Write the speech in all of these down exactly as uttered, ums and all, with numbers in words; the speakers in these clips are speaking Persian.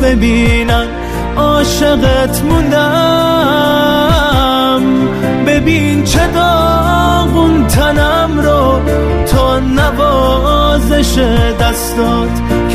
ببینن عاشقت موندم. ببین چه داغون تنم رو تا نوازش دستات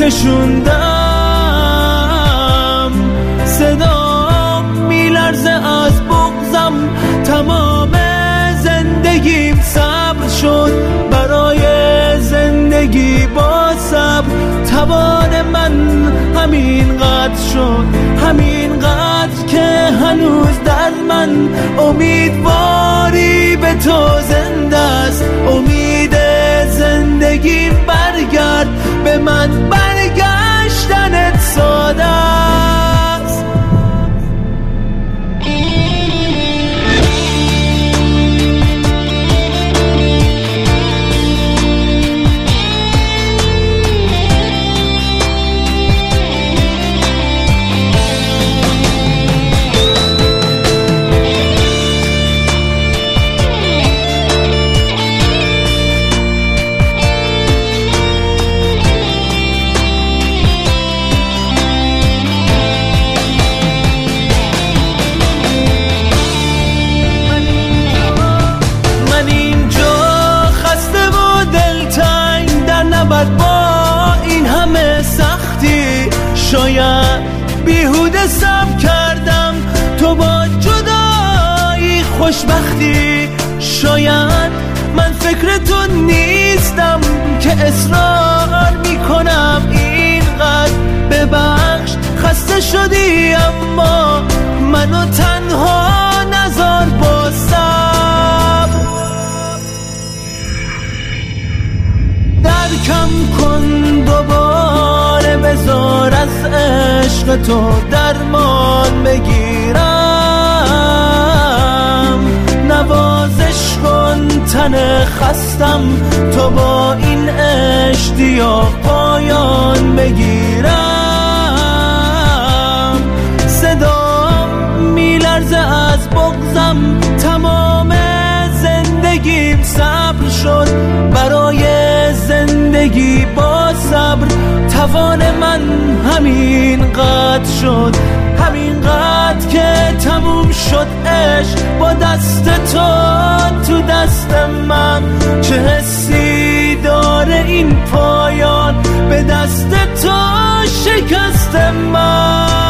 کشوندم. صدا میلرزه از بغضم، تمام زندگیم صبر شد برای زندگی با صبر. توان من همین قدر شد، همین قدر که هنوز در من امیدواری به تو زنده است. امید زندگیم برگرد به من، برگشتنت ساده است. با این همه سختی شاید بیهوده صبر کردم، تو با جدایی خوشبختی. شاید من فکر تو نیستم که اصرار میکنم اینقدر ببخش. خسته شدی اما منو تنها نذار با صبر. درکم کن دوباره، بذار از عشق تو درمان بگیرم. نوازش کن تن خستم تو با این اشتیاق پایان بگیرم. صدام میلرزه از بغضم، تمام زندگیم صبر شد برای زندگی با صبر. توان من همین قدر شد، همین قدر که تموم شد عشق با دست تو تو دست من. چه حسی داره این پایان به دست تو شکست من.